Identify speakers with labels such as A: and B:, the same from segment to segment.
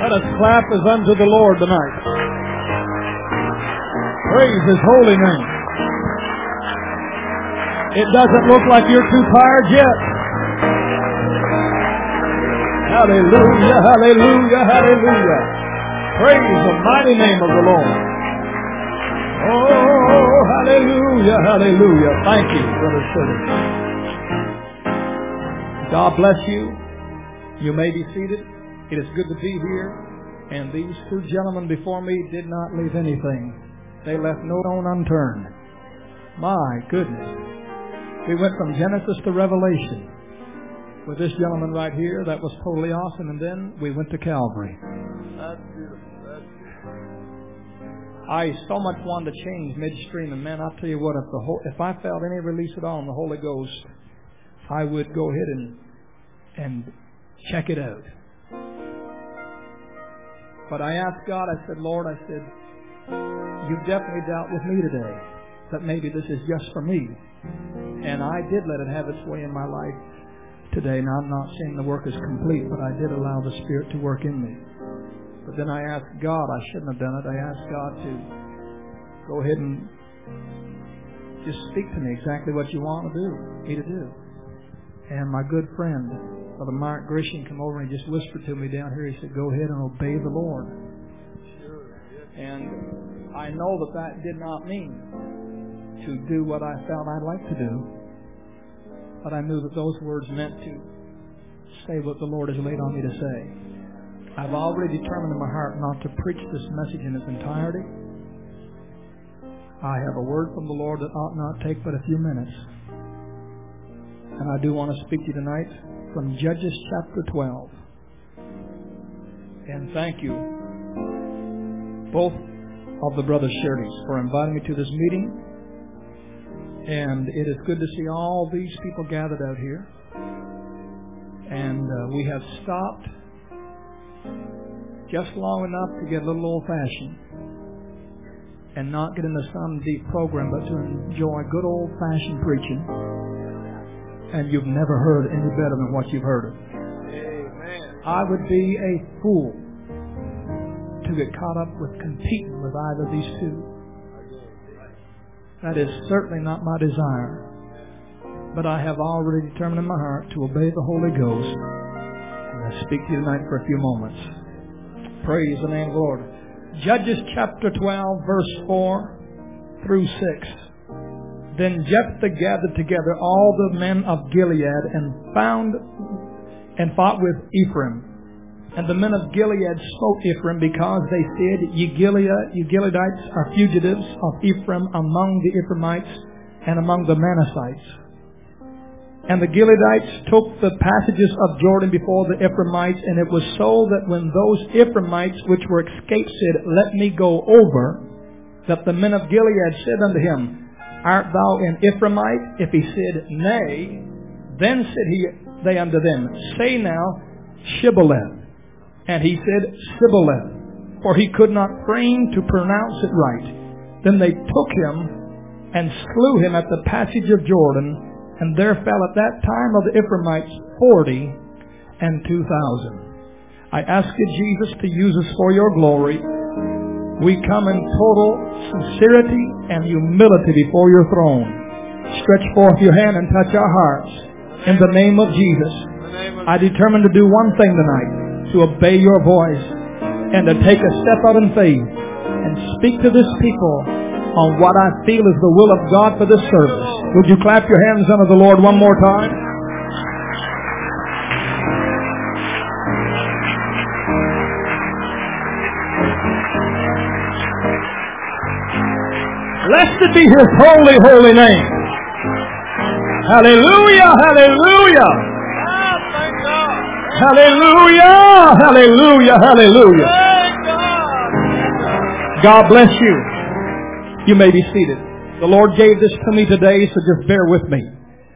A: Let us clap as unto the Lord tonight. Praise His holy name. It doesn't look like you're too tired yet. Hallelujah, hallelujah, hallelujah. Praise the mighty name of the Lord. Oh, hallelujah, hallelujah. Thank you, Brother Shirley. God bless you. You may be seated. It is good to be here. And these two gentlemen before me did not leave anything. They left no stone unturned. My goodness. We went from Genesis to Revelation with this gentleman right here. That was totally awesome. And then we went to Calvary.
B: That's beautiful. That's beautiful.
A: I so much wanted to change midstream. And man, I'll tell you what, if I felt any release at all in the Holy Ghost, I would go ahead and check it out. But I asked God, I said, Lord, I said, you've definitely dealt with me today, that maybe this is just for me. And I did let it have its way in my life today. Now, I'm not saying the work is complete, but I did allow the Spirit to work in me. But then I asked God, I shouldn't have done it. I asked God to go ahead and just speak to me exactly what you want me to do. And my good friend, Brother Mark Grisham, came over and he just whispered to me down here. He said, go ahead and obey the Lord. And I know that did not mean to do what I felt I'd like to do. But I knew that those words meant to say what the Lord has laid on me to say. I've already determined in my heart not to preach this message in its entirety. I have a word from the Lord that ought not take but a few minutes. And I do want to speak to you tonight from Judges chapter 12. And thank you, both of the Brother Shirleys, for inviting me to this meeting. And it is good to see all these people gathered out here. And we have stopped just long enough to get a little old-fashioned and not get into some deep program, but to enjoy good old-fashioned preaching. And you've never heard any better than what you've heard.
B: Amen.
A: I would be a fool to get caught up with competing with either of these two. That is certainly not my desire. But I have already determined in my heart to obey the Holy Ghost. And I speak to you tonight for a few moments. Praise the name of the Lord. Judges chapter 12, verse 4 through 6. Then Jephthah gathered together all the men of Gilead and fought with Ephraim. And the men of Gilead smote Ephraim because they said, Ye Gileadites are fugitives of Ephraim among the Ephraimites and among the Manassites. And the Gileadites took the passages of Jordan before the Ephraimites, and it was so that when those Ephraimites which were escaped said, Let me go over, that the men of Gilead said unto him, Art thou an Ephraimite? If he said, Nay, then said they unto them, Say now, Shibboleth. And he said, Sibboleth, for he could not frame to pronounce it right. Then they took him and slew him at the passage of Jordan, and there fell at that time of the Ephraimites 42,000. I ask you, Jesus, to use us for your glory. We come in total sincerity and humility before your throne. Stretch forth your hand and touch our hearts. In the name of Jesus, I determine to do one thing tonight, to obey your voice and to take a step out in faith and speak to this people on what I feel is the will of God for this service. Would you clap your hands unto the Lord one more time? Blessed be His holy, holy name. Hallelujah, hallelujah. Hallelujah, hallelujah, hallelujah. God bless you. You may be seated. The Lord gave this to me today, so just bear with me.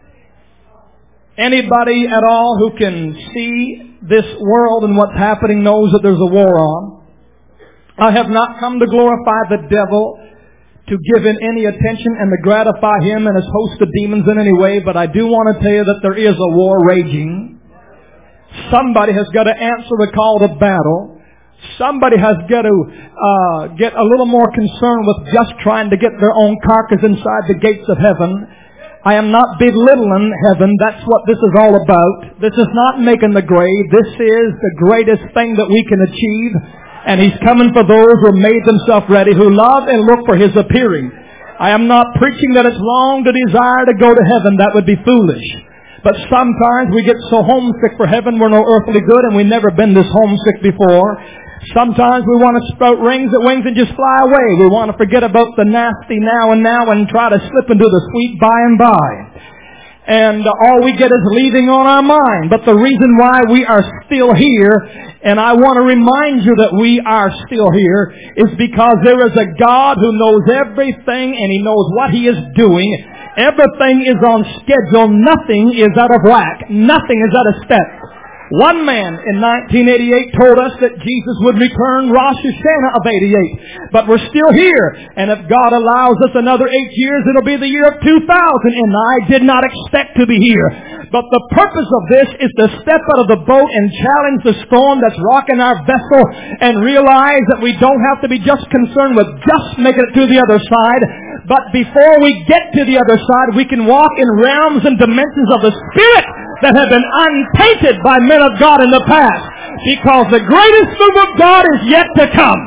A: Anybody at all who can see this world and what's happening knows that there's a war on. I have not come to glorify the devil, to give him any attention and to gratify him and his host of demons in any way, but I do want to tell you that there is a war raging. Somebody has got to answer the call to battle. Somebody has got to get a little more concerned with just trying to get their own carcass inside the gates of heaven. I am not belittling heaven. That's what this is all about. This is not making the grade. This is the greatest thing that we can achieve. And He's coming for those who made themselves ready, who love and look for His appearing. I am not preaching that it's wrong to desire to go to heaven. That would be foolish. But sometimes we get so homesick for heaven, we're no earthly good, and we've never been this homesick before. Sometimes we want to sprout wings and just fly away. We want to forget about the nasty now and try to slip into the sweet by and by. And all we get is leaving on our mind. But the reason why we are still here, and I want to remind you that we are still here, is because there is a God who knows everything and He knows what He is doing. Everything is on schedule. Nothing is out of whack. Nothing is out of step. One man in 1988 told us that Jesus would return Rosh Hashanah of 88. But we're still here. And if God allows us another 8 years, it'll be the year of 2000. And I did not expect to be here. But the purpose of this is to step out of the boat and challenge the storm that's rocking our vessel and realize that we don't have to be just concerned with just making it to the other side. But before we get to the other side, we can walk in realms and dimensions of the Spirit that have been untainted by men of God in the past. Because the greatest move of God is yet to come.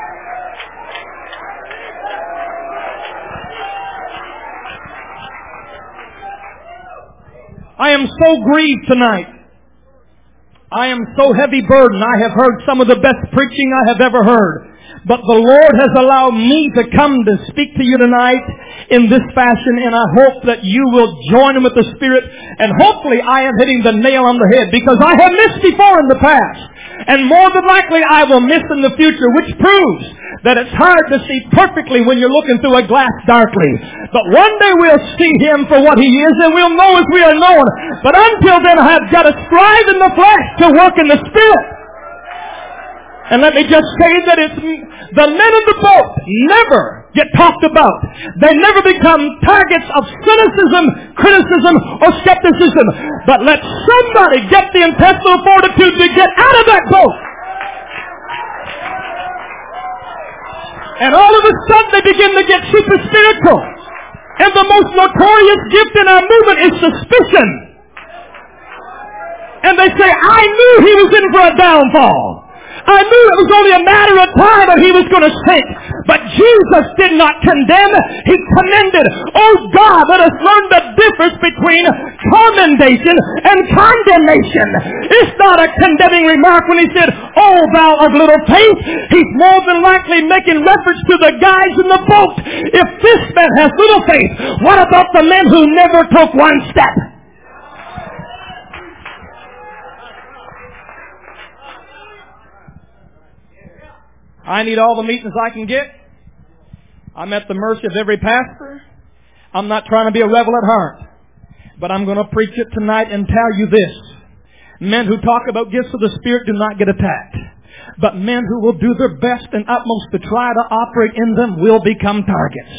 A: I am so grieved tonight. I am so heavy burdened. I have heard some of the best preaching I have ever heard. But the Lord has allowed me to come to speak to you tonight in this fashion, and I hope that you will join with the Spirit, and hopefully I am hitting the nail on the head, because I have missed before in the past, and more than likely I will miss in the future, which proves that it's hard to see perfectly when you're looking through a glass darkly. But one day we'll see Him for what He is, and we'll know as we are known. But until then, I have got to strive in the flesh to work in the Spirit. And let me just say that it's the men of the boat never get talked about. They never become targets of cynicism, criticism, or skepticism. But let somebody get the intestinal fortitude to get out of that boat. And all of a sudden they begin to get super spiritual. And the most notorious gift in our movement is suspicion. And they say, I knew he was in for a downfall. I knew it was only a matter of time that he was going to sink. But Jesus did not condemn. He commended. Oh God, let us learn the difference between commendation and condemnation. It's not a condemning remark when he said, oh thou of little faith. He's more than likely making reference to the guys in the boat. If this man has little faith, what about the men who never took one step? I need all the meetings I can get. I'm at the mercy of every pastor. I'm not trying to be a rebel at heart. But I'm going to preach it tonight and tell you this. Men who talk about gifts of the Spirit do not get attacked. But men who will do their best and utmost to try to operate in them will become targets.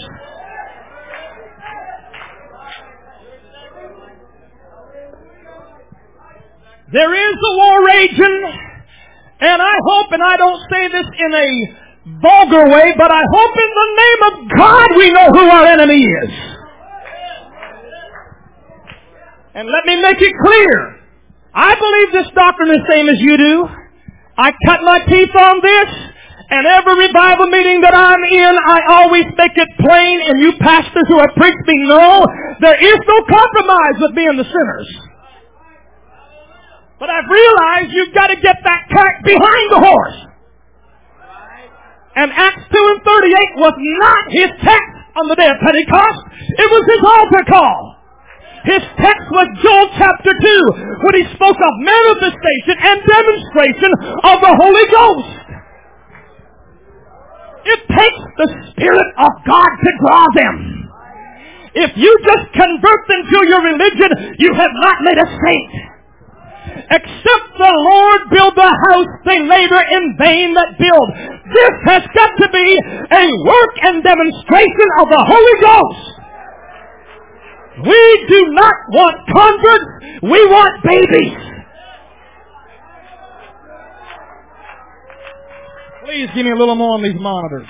A: There is a war raging. And I hope, and I don't say this in a vulgar way, but I hope in the name of God we know who our enemy is. And let me make it clear. I believe this doctrine is the same as you do. I cut my teeth on this, and every revival meeting that I'm in, I always make it plain, and you pastors who have preached me know, there is no compromise with me and the sinners. But I've realized you've got to get that cart behind the horse. And Acts 2 and 38 was not his text on the day of Pentecost. It was his altar call. His text was Joel chapter 2, when he spoke of manifestation and demonstration of the Holy Ghost. It takes the Spirit of God to draw them. If you just convert them to your religion, you have not made a saint. Except the Lord build the house, they labor in vain that build. This has got to be a work and demonstration of the Holy Ghost. We do not want converts, we want babies. Please give me a little more on these monitors.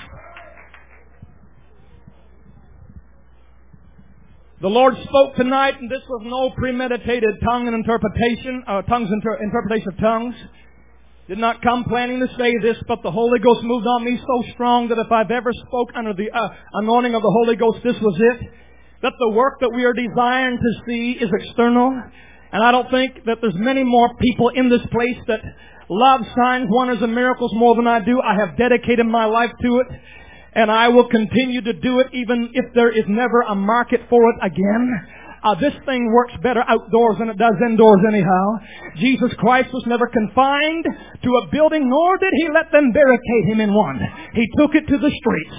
A: The Lord spoke tonight, and this was no premeditated interpretation of tongues. Did not come planning to say this, but the Holy Ghost moved on me so strong that if I've ever spoke under the anointing of the Holy Ghost, this was it. That the work that we are designed to see is external. And I don't think that there's many more people in this place that love signs, wonders, and miracles more than I do. I have dedicated my life to it. And I will continue to do it even if there is never a market for it again. This thing works better outdoors than it does indoors anyhow. Jesus Christ was never confined to a building, nor did He let them barricade Him in one. He took it to the streets.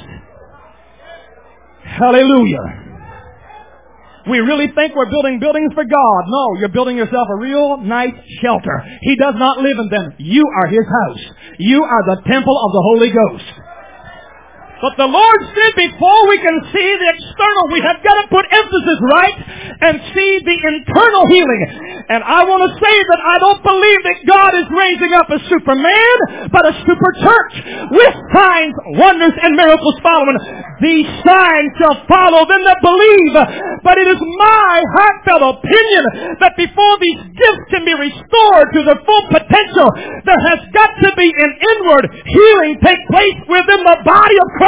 A: Hallelujah. We really think we're building buildings for God. No, you're building yourself a real nice shelter. He does not live in them. You are His house. You are the temple of the Holy Ghost. But the Lord said before we can see the external, we have got to put emphasis right and see the internal healing. And I want to say that I don't believe that God is raising up a Superman, but a super church with signs, wonders, and miracles following. These signs shall follow them that believe. But it is my heartfelt opinion that before these gifts can be restored to their full potential, there has got to be an inward healing take place within the body of Christ.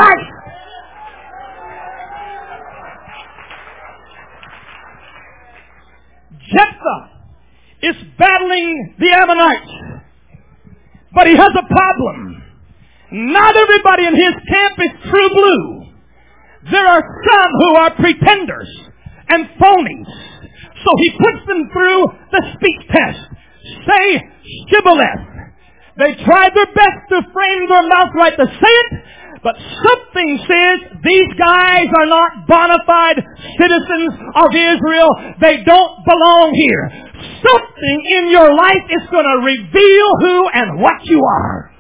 A: Jephthah is battling the Ammonites, but he has a problem. Not everybody in his camp is true blue. There are some who are pretenders and phonies. So he puts them through the speech test. Say shibboleth. They tried their best to frame their mouth right to say it, but something says these guys are not bona fide citizens of Israel. They don't belong here. Something in your life is going to reveal who and what you are.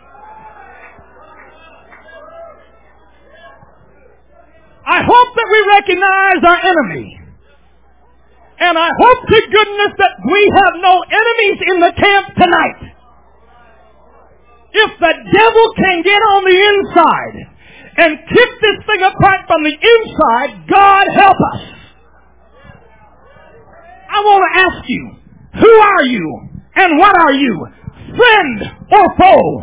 A: I hope that we recognize our enemy. And I hope to goodness that we have no enemies in the camp tonight. If the devil can get on the inside and kick this thing apart from the inside, God help us. I want to ask you, who are you and what are you? Friend or foe?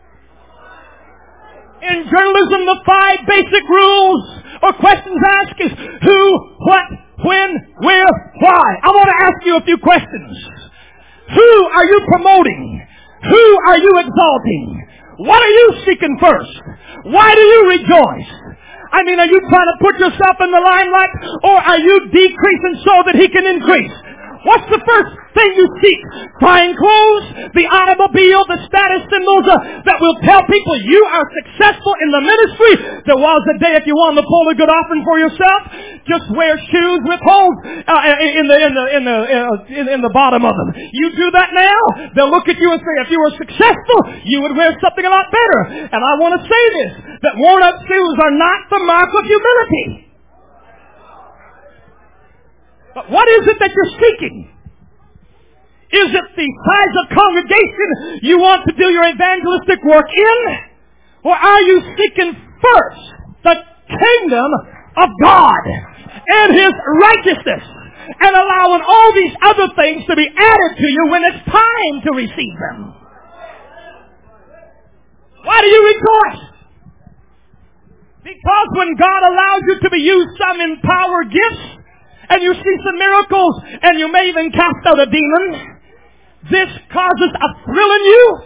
A: In journalism, the 5 basic rules or questions asked is who, what, when, where, why. I want to ask you a few questions. Who are you promoting? Who are you exalting? What are you seeking first? Why do you rejoice? I mean, are you trying to put yourself in the limelight, or are you decreasing so that He can increase? What's the first thing you seek? Fine clothes, the automobile, the status symbols that will tell people you are successful in the ministry. There was a day if you wanted to pull a good offering for yourself, just wear shoes with holes in the bottom of them. You do that now, they'll look at you and say, if you were successful, you would wear something a lot better. And I want to say this, that worn-out shoes are not the mark of humility. But what is it that you're seeking? Is it the size of congregation you want to do your evangelistic work in? Or are you seeking first the kingdom of God and His righteousness and allowing all these other things to be added to you when it's time to receive them? Why do you rejoice? Because when God allows you to be used some in power gifts, and you see some miracles, and you may even cast out a demon, this causes a thrill in you?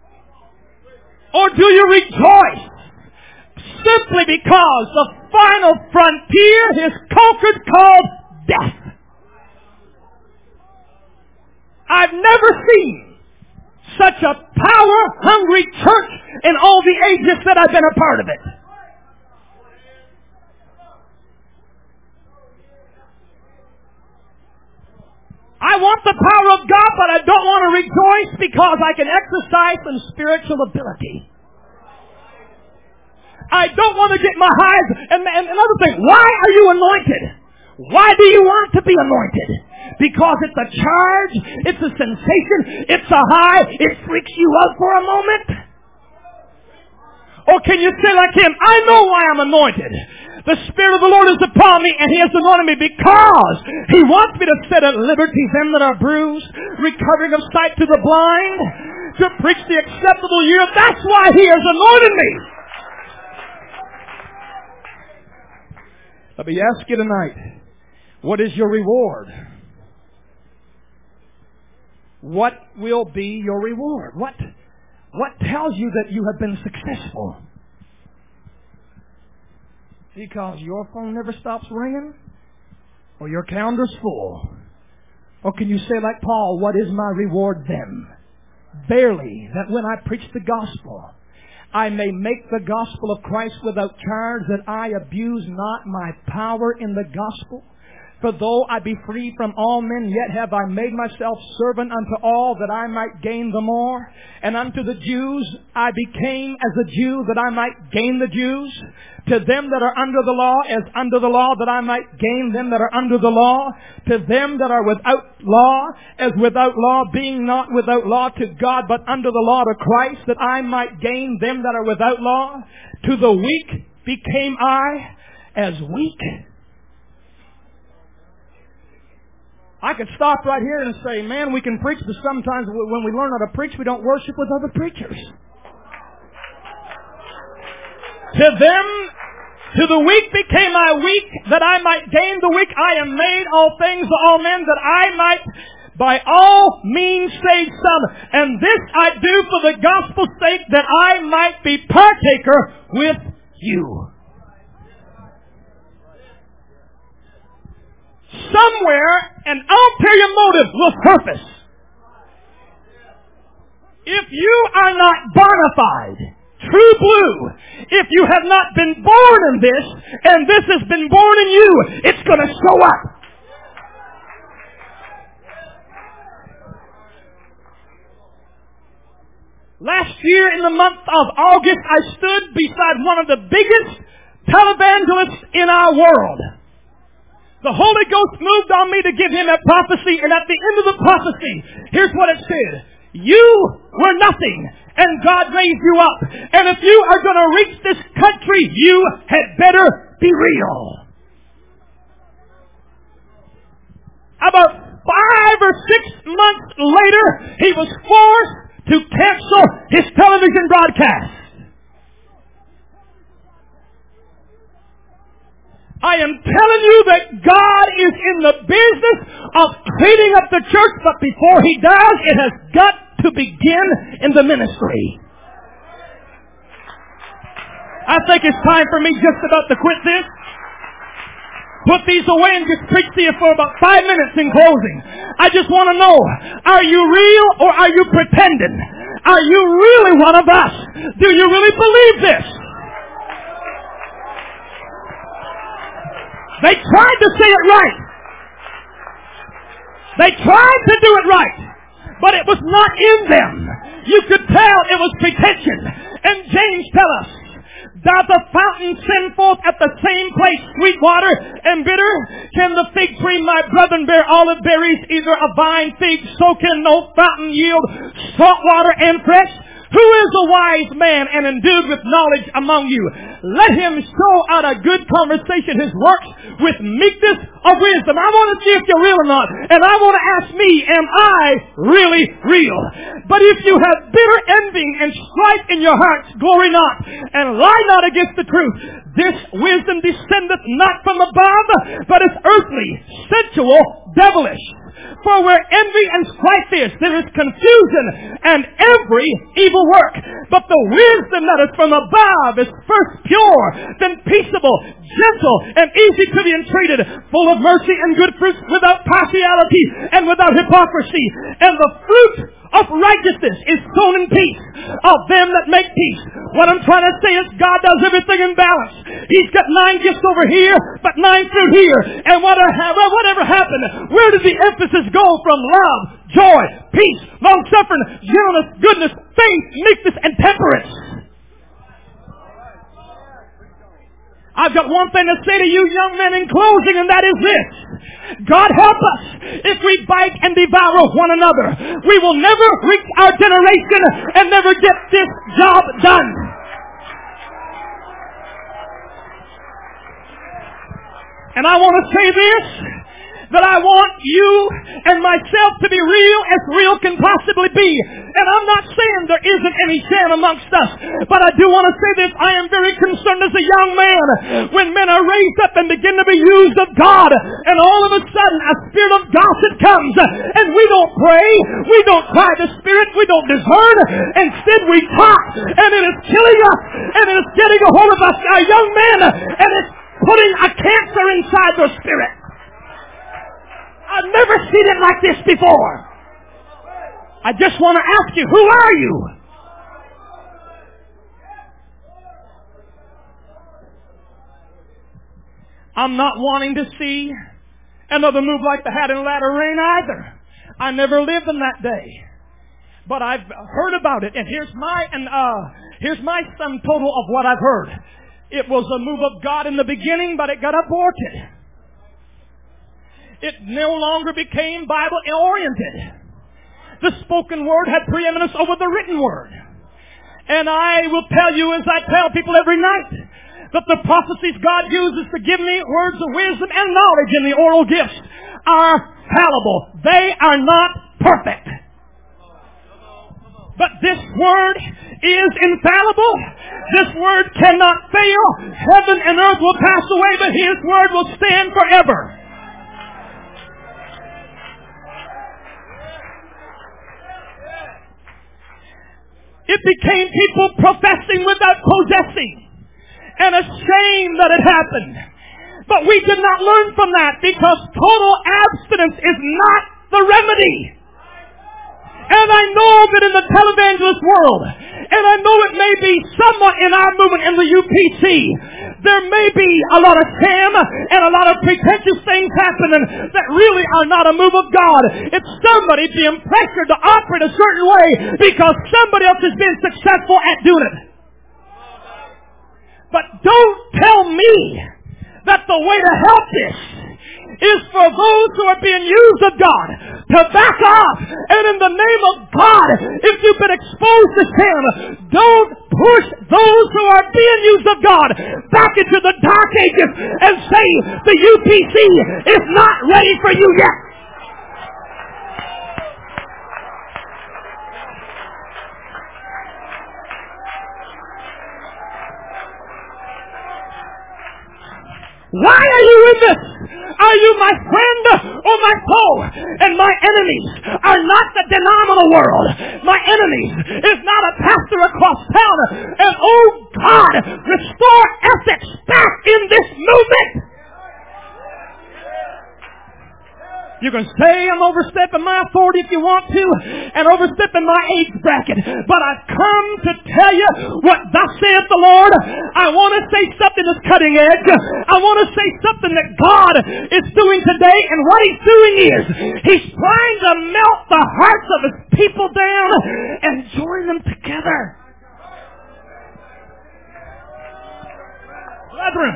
A: Or do you rejoice simply because the final frontier is conquered, called death? I've never seen such a power-hungry church in all the ages that I've been a part of it. I want the power of God, but I don't want to rejoice because I can exercise some spiritual ability. I don't want to get my highs. And another thing, why are you anointed? Why do you want to be anointed? Because it's a charge, it's a sensation, it's a high, it freaks you out for a moment. Or can you say like him, I know why I'm anointed. The Spirit of the Lord is upon me, and He has anointed me because He wants me to set at liberty them that are bruised, recovering of sight to the blind, to preach the acceptable year. That's why He has anointed me. Let me ask you tonight, what is your reward? What will be your reward? What tells you that you have been successful? Because your phone never stops ringing? Or your calendar's full? Or can you say like Paul, what is my reward then? Verily, that when I preach the gospel, I may make the gospel of Christ without charge, that I abuse not my power in the gospel. For though I be free from all men, yet have I made myself servant unto all, that I might gain the more. And unto the Jews I became as a Jew, that I might gain the Jews. To them that are under the law, as under the law, that I might gain them that are under the law. To them that are without law, as without law, being not without law to God, but under the law to Christ, that I might gain them that are without law. To the weak became I as weak. I could stop right here and say, man, we can preach, but sometimes when we learn how to preach, we don't worship with other preachers. To the weak became I weak, that I might gain the weak. I am made all things to all men, that I might by all means save some. And this I do for the gospel's sake, that I might be partaker with you. Somewhere, an ulterior motive will surface. If you are not bona fide, true blue, if you have not been born in this, and this has been born in you, it's going to show up. Last year in the month of August, I stood beside one of the biggest televangelists in our world. The Holy Ghost moved on me to give him a prophecy, and at the end of the prophecy, here's what it said. You were nothing, and God raised you up. And if you are going to reach this country, you had better be real. About 5 or 6 months later, he was forced to cancel his television broadcast. I am telling you that God is in the business of cleaning up the church, but before He does, it has got to begin in the ministry. I think it's time for me just about to quit this. Put these away and just preach to you for about 5 minutes in closing. I just want to know, are you real or are you pretending? Are you really one of us? Do you really believe this? They tried to say it right. They tried to do it right. But it was not in them. You could tell it was pretension. And James tells us, doth the fountain send forth at the same place sweet water and bitter? Can the fig tree, my brethren, bear olive berries, either a vine, fig, so can no fountain yield salt water and fresh? Who is a wise man and endued with knowledge among you? Let him show out a good conversation his works with meekness of wisdom. I want to see if you're real or not. And I want to ask me, am I really real? But if you have bitter envying and strife in your hearts, glory not, and lie not against the truth. This wisdom descendeth not from above, but is earthly, sensual, devilish. For where envy and strife is, there is confusion and every evil work. But the wisdom that is from above is first pure, then peaceable, gentle, and easy to be entreated, full of mercy and good fruits, without partiality and without hypocrisy. And the fruit of righteousness is sown in peace of them that make peace. What I'm trying to say is God does everything in balance. He's got 9 gifts over here, but 9 fruit here. And whatever happened, where did the emphasis go from love, joy, peace, long-suffering, gentleness, goodness, faith, meekness, and temperance? I've got one thing to say to you young men in closing, and that is this. God help us if we bite and devour one another. We will never reach our generation and never get this job done. And I want to say this, that I want you and myself to be as real can possibly be. And I'm not saying there isn't any sin amongst us, but I do want to say this, I am very concerned as a young man when men are raised up and begin to be used of God, and all of a sudden a spirit of gossip comes, and we don't pray, we don't try the Spirit, we don't discern, instead we talk, and it is killing us, and it is getting a hold of us, our young men, and it's putting a cancer inside their spirit. I've never seen it like this before. I just want to ask you, who are you? I'm not wanting to see another move like the Hat and Ladder Rain either. I never lived in that day. But I've heard about it, and here's my sum total of what I've heard. It was a move of God in the beginning, but it got aborted. It no longer became Bible-oriented. The spoken word had preeminence over the written word. And I will tell you, as I tell people every night, that the prophecies God uses to give me words of wisdom and knowledge in the oral gifts are fallible. They are not perfect. But this word is infallible. This word cannot fail. Heaven and earth will pass away, but His word will stand forever. It became people professing without possessing, and a shame that it happened. But we did not learn from that, because total abstinence is not the remedy. And I know that in the televangelist world, and I know it may be somewhat in our movement in the UPC, there may be a lot of sham and a lot of pretentious things happening that really are not a move of God. It's somebody being pressured to operate a certain way because somebody else has been successful at doing it. But don't tell me that the way to help this is for those who are being used of God to back off. And in the name of God, if you've been exposed to sin, don't push those who are being used of God back into the dark ages and say the UPC is not ready for you yet. Why are you in this? Are you my friend or my foe? And my enemies are not the denominational world. My enemies is not a pastor across town. And oh God, restore ethics back in this movement. You can say I'm overstepping my authority if you want to, and overstepping my age bracket. But I've come to tell you what thus saith the Lord. I want to say something that's cutting edge. I want to say something that God is doing today, and what He's doing is He's trying to melt the hearts of His people down and join them together. Brethren,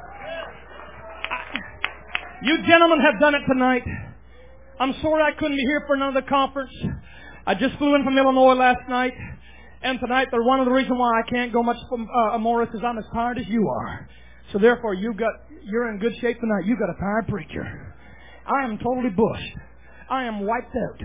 A: you gentlemen have done it tonight. I'm sorry I couldn't be here for another conference. I just flew in from Illinois last night. And tonight, one of the reasons why I can't go much more is because I'm as tired as you are. So therefore, you're in good shape tonight. You've got a tired preacher. I am totally bushed. I am wiped out.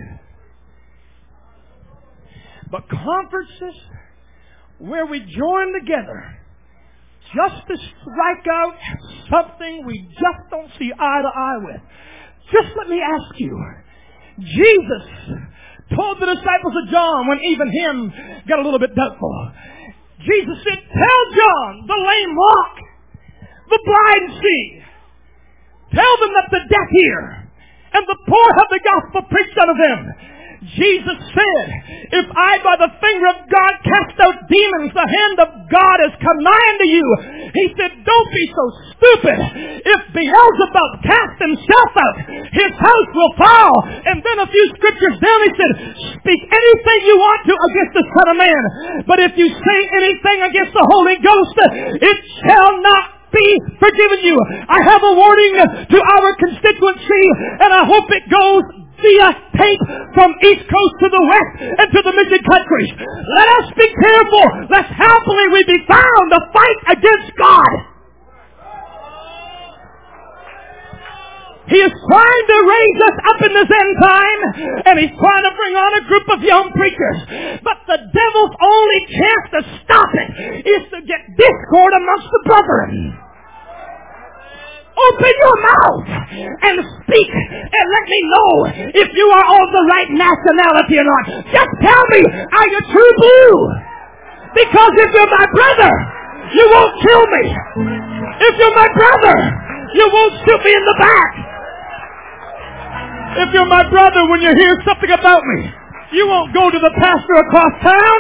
A: But conferences where we join together just to strike out something we just don't see eye to eye with. Just let me ask you, Jesus told the disciples of John when even him got a little bit doubtful. Jesus said, tell John, the lame walk, the blind see. Tell them that the deaf hear, and the poor have the gospel preached unto them. Jesus said, if I by the finger of God cast out demons, the hand of God has come nigh unto you. He said, don't be so stupid. If Beelzebub cast himself out, his house will fall. And then a few scriptures down he said, speak anything you want to against the Son of Man. But if you say anything against the Holy Ghost, it shall not be forgiven you. I have a warning to our constituency, and I hope it goes via tape from East Coast to the West and to the mission countries. Let us be careful lest happily we be found to fight against God. He is trying to raise us up in this end time, and he's trying to bring on a group of young preachers. But the devil's only chance to stop it is to get discord amongst the brethren. Open your mouth and speak and let me know if you are of the right nationality or not. Just tell me, are you true blue? Because if you're my brother, you won't kill me. If you're my brother, you won't shoot me in the back. If you're my brother, when you hear something about me, you won't go to the pastor across town.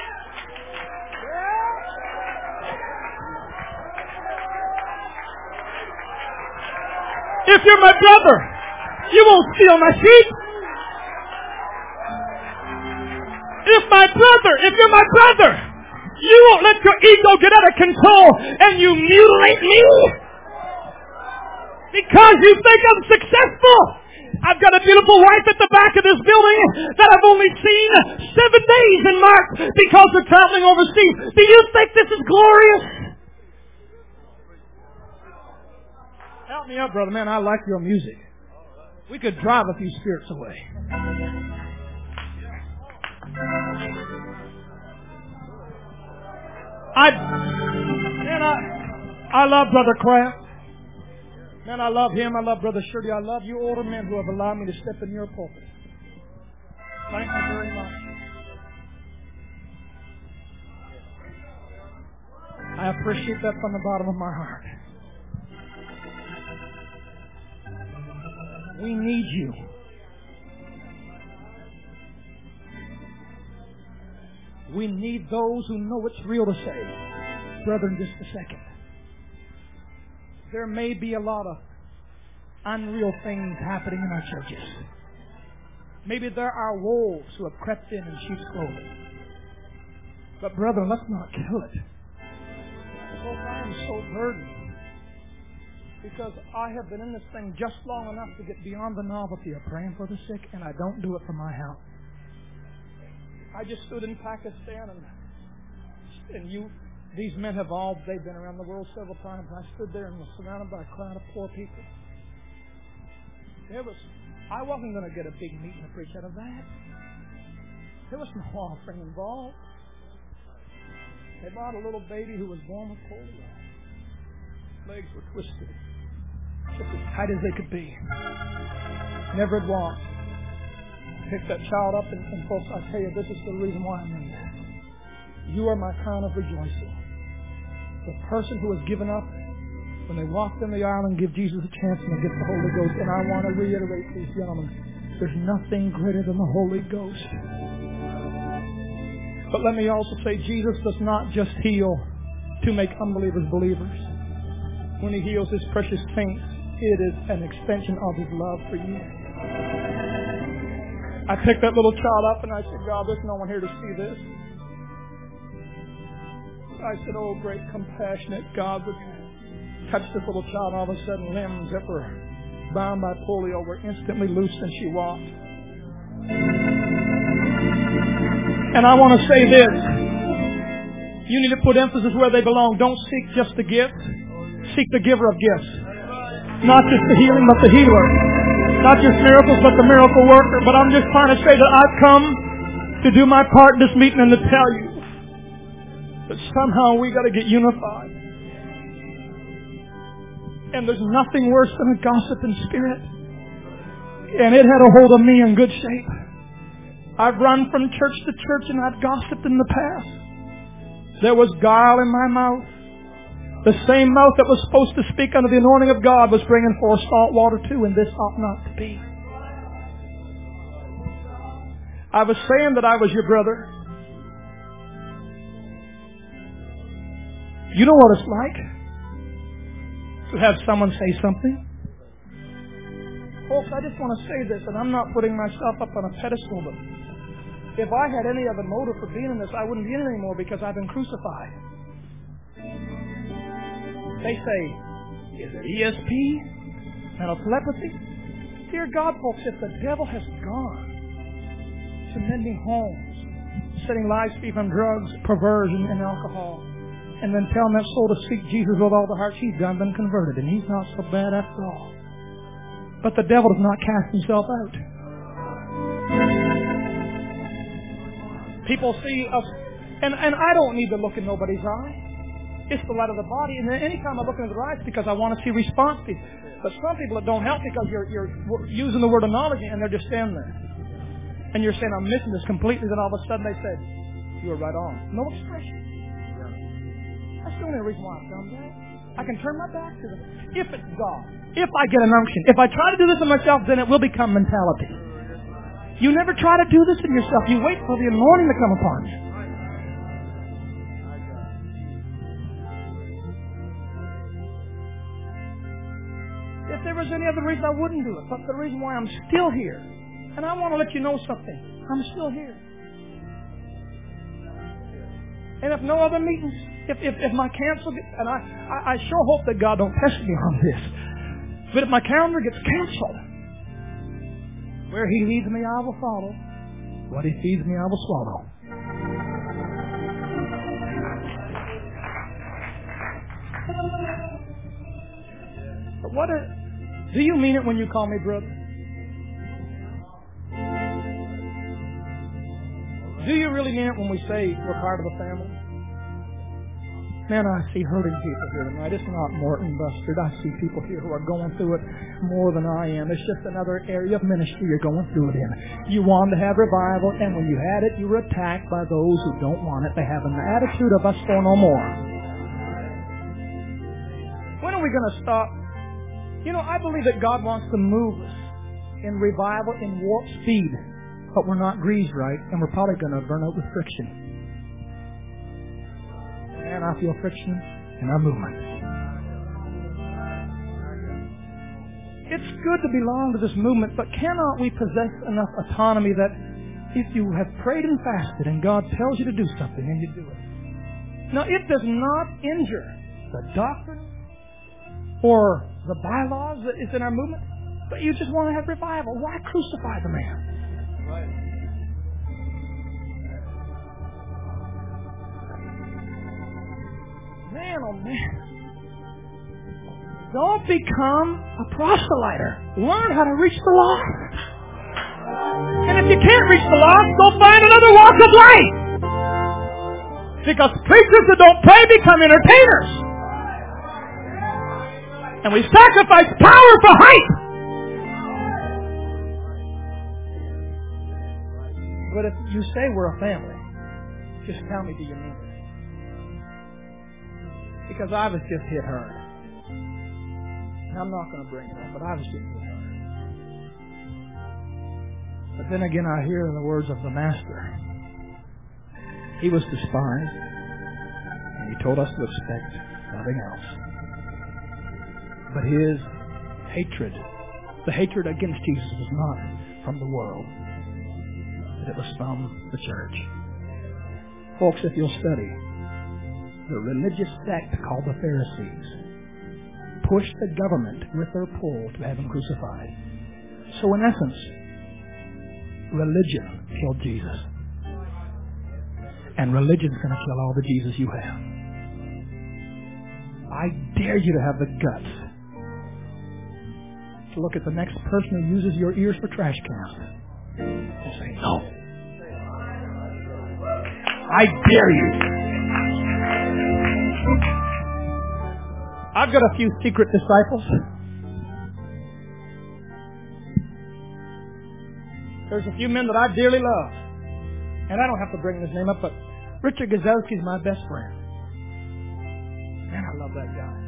A: If you're my brother, you won't steal my sheep. If you're my brother, you won't let your ego get out of control and you mutilate me because you think I'm successful. I've got a beautiful wife at the back of this building that I've only seen 7 days in March because we're traveling overseas. Do you think this is glorious? Help me up, brother. Man, I like your music. We could drive a few spirits away. I love Brother Kraft. Man, I love him. I love Brother Shirley. I love you older men who have allowed me to step in your pulpit. Thank you very much. I appreciate that from the bottom of my heart. We need you. We need those who know it's real to say, brethren, just a second. There may be a lot of unreal things happening in our churches. Maybe there are wolves who have crept in sheep's clothing. But brethren, let's not kill it. Oh, I am so burdened because I have been in this thing just long enough to get beyond the novelty of praying for the sick, and I don't do it from my house. I just stood in Pakistan, and these men they've been around the world several times. I stood there and was surrounded by a crowd of poor people. I wasn't going to get a big meeting to preach out of that. There was no offering involved. They brought a little baby who was born with polio. Legs were twisted, just as tight as they could be. Never had walked. Picked that child up, and folks, I tell you, this is the reason why I'm in here. You are my crown of rejoicing. The person who has given up when they walked in the aisle and give Jesus a chance and they get the Holy Ghost. And I want to reiterate to these gentlemen, there's nothing greater than the Holy Ghost. But let me also say, Jesus does not just heal to make unbelievers believers. When He heals His precious saints, it is an extension of His love for you. I picked that little child up and I said, God, there's no one here to see this. I said, oh, great compassionate God, would you touch this little child? All of a sudden, limbs that were bound by polio were instantly loosed and she walked. And I want to say this. You need to put emphasis where they belong. Don't seek just the gift. Seek the giver of gifts. Not just the healing, but the healer. Not just miracles, but the miracle worker. But I'm just trying to say that I've come to do my part in this meeting and to tell you that somehow we got to get unified. And there's nothing worse than a gossiping spirit. And it had a hold of me in good shape. I've run from church to church and I've gossiped in the past. There was guile in my mouth. The same mouth that was supposed to speak under the anointing of God was bringing forth salt water too, and this ought not to be. I was saying that I was your brother. You know what it's like to have someone say something. Folks, I just want to say this, and I'm not putting myself up on a pedestal, but if I had any other motive for being in this, I wouldn't be in it anymore because I've been crucified. They say, is it ESP? Mental telepathy? Dear God, folks, if the devil has gone to mending homes, setting lives free from drugs, perversion, and alcohol, and then telling that soul to seek Jesus with all the heart, he's done been converted, and he's not so bad after all. But the devil does not cast himself out. People see us, and I don't need to look in nobody's eye. It's the light of the body, and then anytime I look into their eyes, because I want to see response. But some people, it don't help because you're using the word of knowledge, and they're just standing there. And you're saying, I'm missing this completely. Then all of a sudden they said, you were right on. No expression. That's the only reason why I've done that. I can turn my back to them. If it's God, if I get an unction, if I try to do this in myself, then it will become mentality. You never try to do this in yourself. You wait for the anointing to come upon you. If there was any other reason, I wouldn't do it. But the reason why I'm still here, and I want to let you know something, I'm still here. And if no other meetings, if my cancel gets, and I sure hope that God don't test me on this, but if my calendar gets canceled, where He leads me, I will follow. What He feeds me, I will swallow. But do you mean it when you call me brother? Do you really mean it when we say we're part of the family? Man, I see hurting people here tonight. It's not Morton Bustard. I see people here who are going through it more than I am. It's just another area of ministry you're going through it in. You wanted to have revival, and when you had it, you were attacked by those who don't want it. They have an attitude of us for no more. When are we going to stop? You know, I believe that God wants to move us in revival in warp speed, but we're not greased right, and we're probably going to burn out with friction. And I feel friction in our movement. It's good to belong to this movement, but cannot we possess enough autonomy that if you have prayed and fasted and God tells you to do something, then you do it? Now, it does not injure the doctrine or the bylaws that is in our movement, but you just want to have revival. Why crucify the man? Right. Man, oh man. Don't become a proselyter. Learn how to reach the lost. And if you can't reach the lost, go find another walk of life. Because preachers that don't pray become entertainers. And we sacrifice power for hype. But if you say we're a family, just tell me, do you mean it? Because I was just hit hard. And I'm not going to bring it up, but I was just hit hard. But then again, I hear in the words of the Master, He was despised, and He told us to expect nothing else. But His hatred, the hatred against Jesus, was not from the world. It was from the church. Folks, if you'll study, the religious sect called the Pharisees pushed the government with their pull to have Him crucified. So in essence, religion killed Jesus. And religion's going to kill all the Jesus you have. I dare you to have the guts to look at the next person who uses your ears for trash cans and say, no. I dare you. I've got a few secret disciples. There's a few men that I dearly love. And I don't have to bring his name up, but Richard Gazelski is my best friend. Man, I love that guy.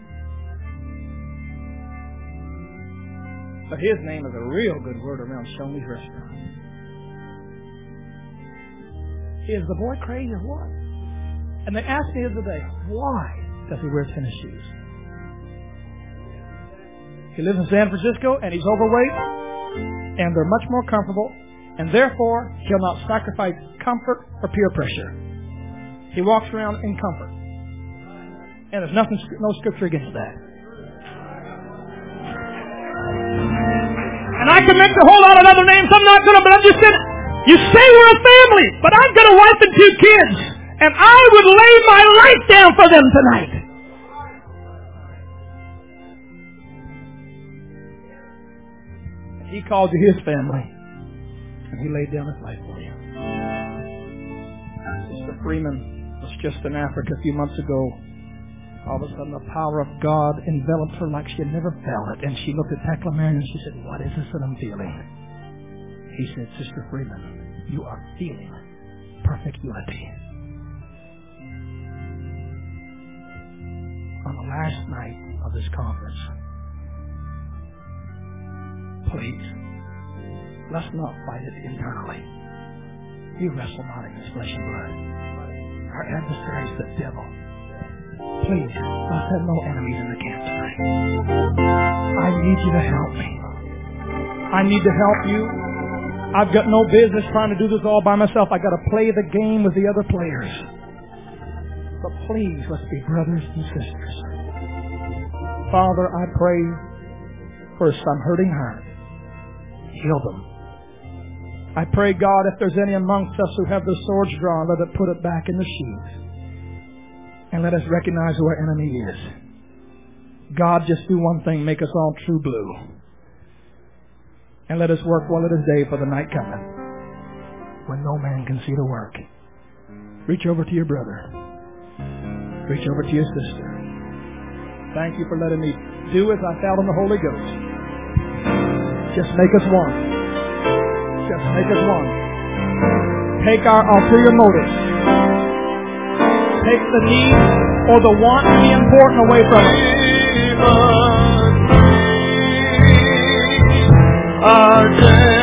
A: But his name is a real good word around Shoney's restaurant. Is the boy crazy or what? And they asked me the other day, why does he wear tennis shoes? He lives in San Francisco and he's overweight and they're much more comfortable and therefore he'll not sacrifice comfort or peer pressure. He walks around in comfort. And there's no scripture against that. And I can mention a whole lot of other names. I'm not going to, but I'm just saying, you say we're a family, but I've got a wife and 2 kids, and I would lay my life down for them tonight. He called you His family. And He laid down His life for you. Sister Freeman was just in Africa a few months ago. All of a sudden the power of God enveloped her like she had never felt it. And she looked at Tekla Marion and she said, "What is this that I'm feeling?" He said, "Sister Freeman, you are feeling perfect unity." On the last night of this conference, please, let's not fight it internally. We wrestle not against flesh and blood. Our adversary is the devil. Please, let's have no enemies in the camp tonight. I need you to help me. I need to help you. I've got no business trying to do this all by myself. I've got to play the game with the other players. But please, let's be brothers and sisters. Father, I pray for some hurting heart. Heal them. I pray, God, if there's any amongst us who have the swords drawn, let it put it back in the sheath. And let us recognize who our enemy is. God, just do one thing, make us all true blue. And let us work while it is day, for the night cometh, when no man can see the work. Reach over to your brother. Reach over to your sister. Thank you for letting me do as I felt in the Holy Ghost. Just make us one. Just make us one. Take our ulterior motives. Take the need or the want to be important away from us.